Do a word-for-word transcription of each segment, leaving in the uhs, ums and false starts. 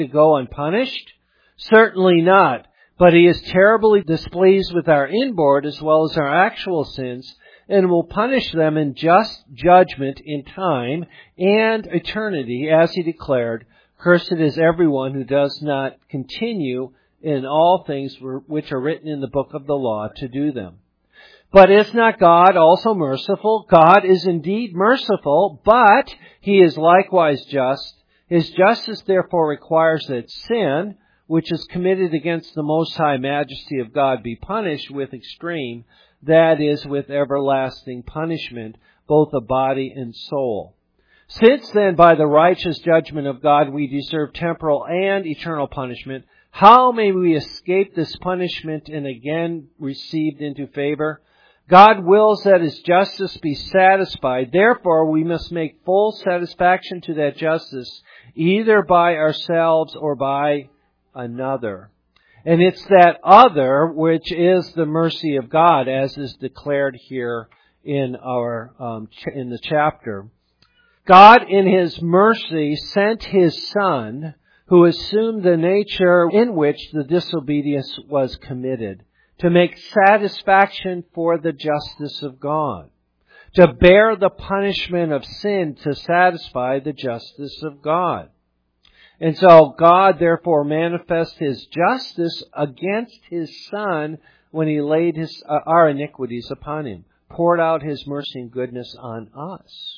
to go unpunished? Certainly not. But He is terribly displeased with our inboard as well as our actual sins, and will punish them in just judgment in time and eternity, as He declared, "Cursed is everyone who does not continue in all things which are written in the book of the law to do them." But is not God also merciful? God is indeed merciful, but He is likewise just. His justice therefore requires that sin, which is committed against the Most High Majesty of God, be punished with extreme, that is, with everlasting punishment, both of body and soul. Since then, by the righteous judgment of God, we deserve temporal and eternal punishment, how may we escape this punishment and again received into favor? God wills that His justice be satisfied. Therefore, we must make full satisfaction to that justice, either by ourselves or by another. And it's that other which is the mercy of God, as is declared here in our um, ch- in the chapter. God, in His mercy, sent His Son, who assumed the nature in which the disobedience was committed, to make satisfaction for the justice of God, to bear the punishment of sin to satisfy the justice of God. And so God therefore manifests His justice against His Son when He laid his, uh, our iniquities upon Him, poured out His mercy and goodness on us.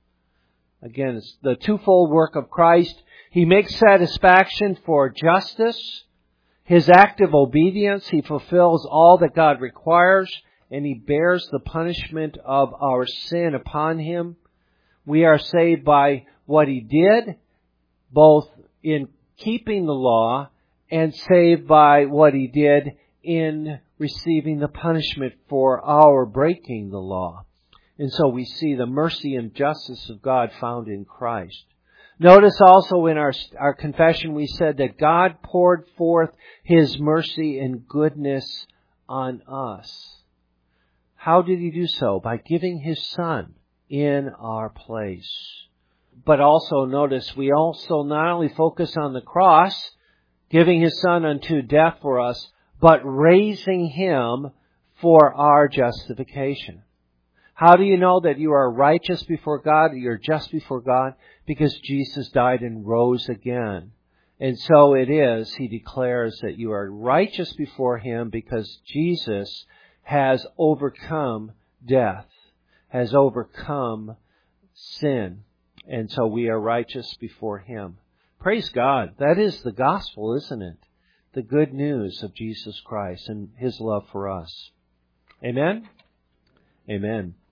Again, it's the twofold work of Christ. He makes satisfaction for justice. His act of obedience, He fulfills all that God requires, and He bears the punishment of our sin upon Him. We are saved by what He did, both in keeping the law, and saved by what He did in receiving the punishment for our breaking the law. And so we see the mercy and justice of God found in Christ. Notice also in our, our confession we said that God poured forth His mercy and goodness on us. How did He do so? By giving His Son in our place. But also notice we also not only focus on the cross, giving His Son unto death for us, but raising Him for our justification. How do you know that you are righteous before God, that you're just before God? Because Jesus died and rose again. And so it is, He declares that you are righteous before Him because Jesus has overcome death, has overcome sin. And so we are righteous before Him. Praise God. That is the gospel, isn't it? The good news of Jesus Christ and His love for us. Amen? Amen.